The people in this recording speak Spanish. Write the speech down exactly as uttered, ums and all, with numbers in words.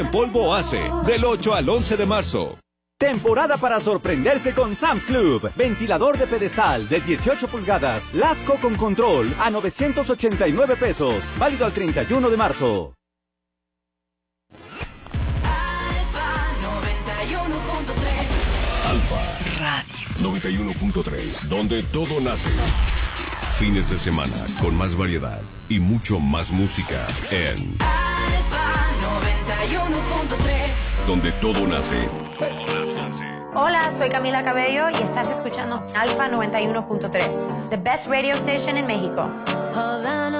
En polvo hace del ocho al once de marzo. Temporada para sorprenderse con Sam's Club. Ventilador de pedestal de dieciocho pulgadas, Lasco con control a novecientos ochenta y nueve pesos. Válido al treinta y uno de marzo. Alfa noventa y uno punto tres. Alfa Radio noventa y uno punto tres, donde todo nace. Fines de semana con más variedad y mucho más música en Alfa noventa y uno punto tres. Donde todo nace. Hola, soy Camila Cabello y estás escuchando Alfa noventa y uno punto tres, the best radio station in México. All I